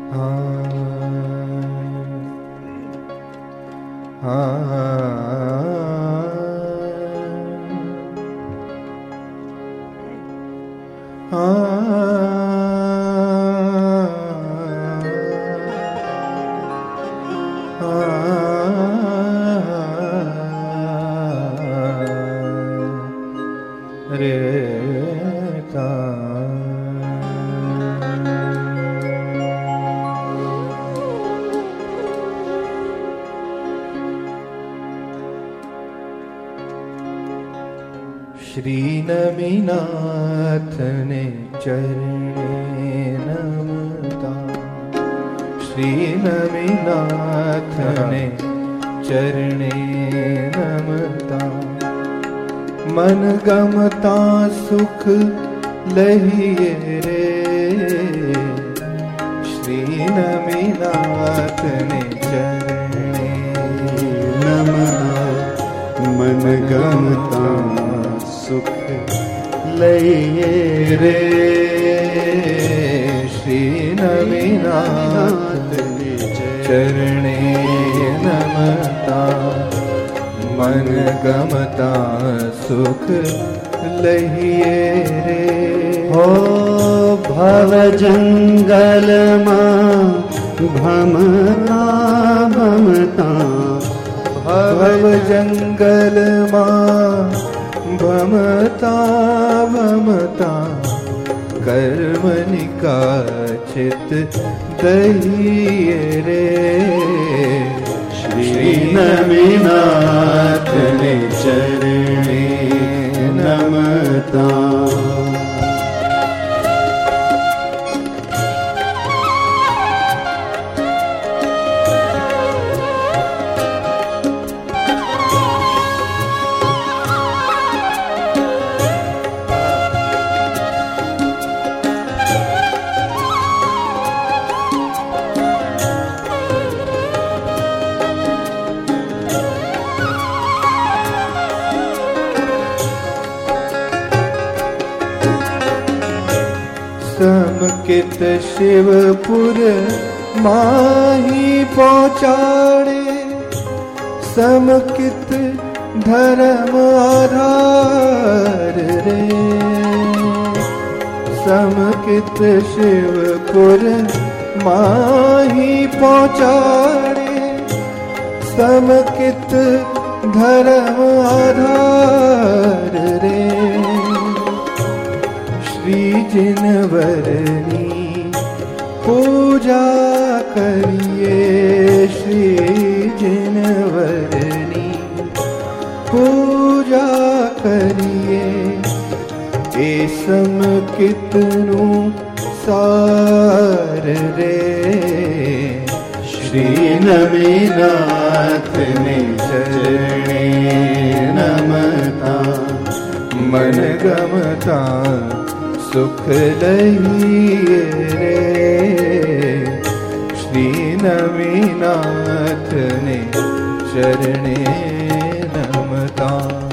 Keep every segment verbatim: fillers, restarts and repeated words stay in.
श्री नमीनाथ ने चरणे नमता, श्री नमीनाथ ने चरणे नमता, मन गमता सुख लहिए रे, श्री नमीनाथ ने चरणे नमता, मन गमता सुख लइए रे, श्री नमीनाथ ने चरणे नमता, मन गमता सुख लइए रे। हो भव जंगल मां भमता भमता, भव जंगल मां भमता भमता, कर्मनिका चित दहिए रे, श्री नमीनाथ ने चरणे नमता। समकित शिवपुर माही पहुँचाड़े, समकित धर्म आधार रे, समकित शिवपुर माही पहुँचाड़े, समकित धर्म आधार रे, श्री जिनवरनी पूजा करिए, श्री जिनवरनी पूजा करिए, ए समकितनु सार रे, श्री नमीनाथ ने चरणे नमता, मन गमता सुख लइए रे, श्री नमीनाथ ने चरणे नमता।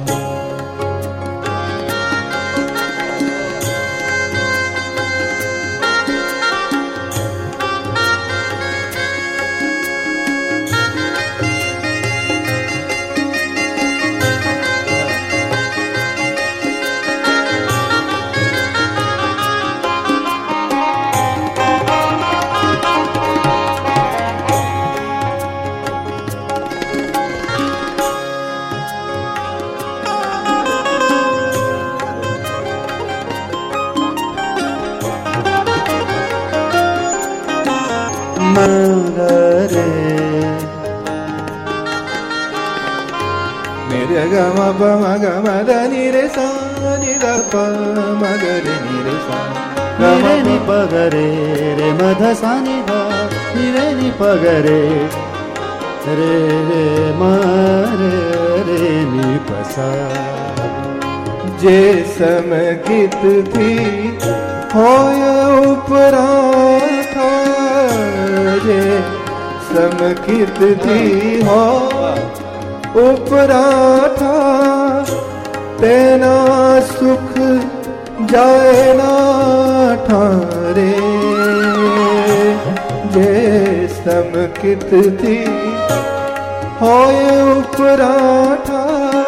मेरे गम पम गम ध नि रे सा नि ध प म ग रे नि रे सा, रे नि प ग रे रे म ध सा नि ध नि रे नि प ग रे रे रे म रे रे नि प सा। जे समकित थी होय उपराठा, जे समकित थी हो उपराठा, तेना सुख जाए ना ठारे, जे समकित थी होय उपराठा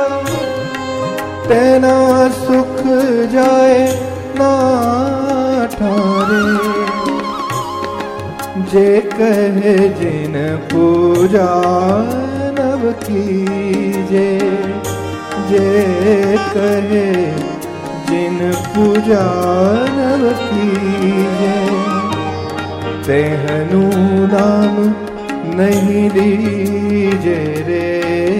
तेना सुख जाए ना ठारे जे कहे जिन पूजा नव कीजे जे कहे जिन पूजा नव कीजे तेहनु नाम नहीं लीजे रे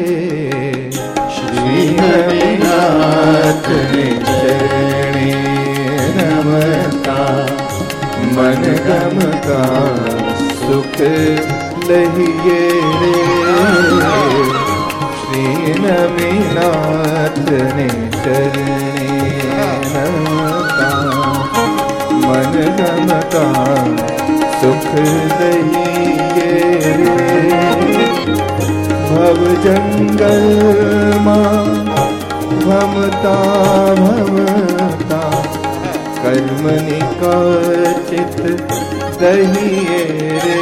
श्री हरिनाथ ने चरणी नमता मन गमता सुख लहिए रे श्री नमीनाथ ने चरणी नमता मन गमता सुख लहिए रे भव जंगल मां भमता भमता कर्म निकाचित दहिए रे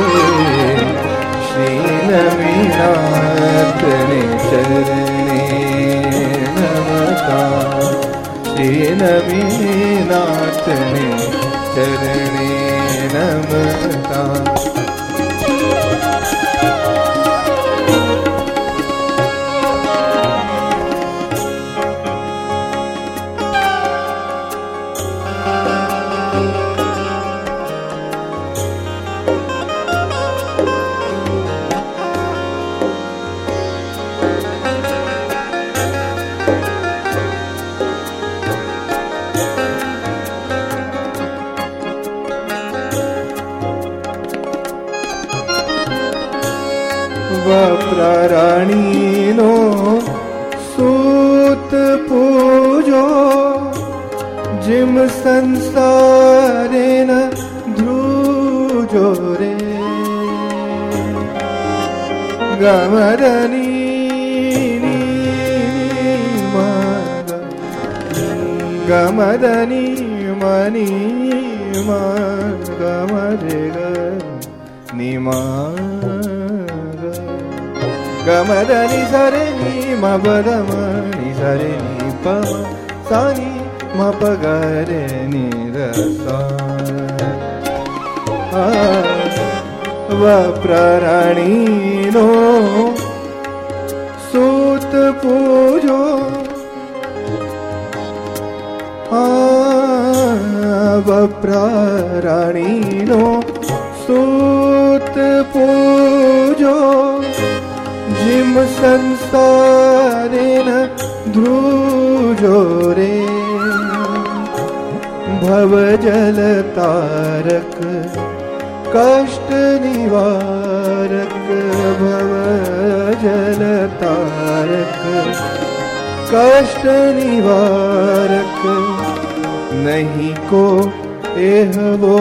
श्री नमीनाथ ने चरणे नमता श्री नमीनाथ ने चरणे नमता प्राणी नो सूत पूजो जिम संसारे न ध्रुजो रे गमरनी गमदनी मनी गमरे निमा गमदनी सरे नी मबदम नि सरे नी पम सानी मपगरे नी रसा व प्राणी नो सूत पूजो व प्राणी नो सूत पूजो जिम संसारे न ध्रुजो रे भव जल तारक कष्ट निवारक भव जल तारक कष्ट निवारक नहीं को एह वो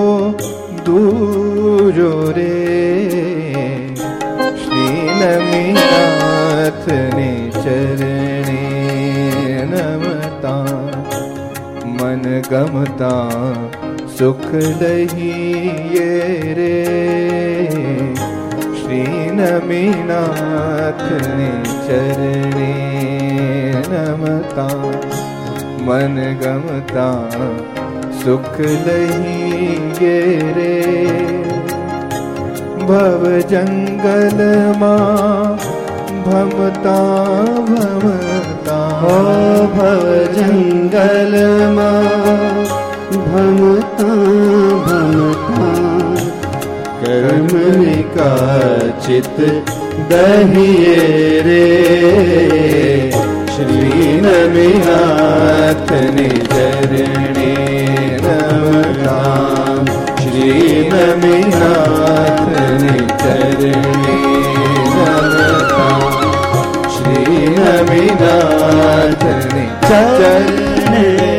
दूजो रे श्री नमीनाथ ने चरणे नमता मन गमता सुख लहिए रे श्री नमीनाथ ने चरणे नमता मन गमता सुख लहिए रे भव जंगल मां भमता भमता भव जंगल मां भमता भमता कर्म निकाचित दहिए रे श्री नमीनाथ ने चरणे नमता श्री नमीनाथ ने चरणे नमता श्री नमीनाथ ने चरणे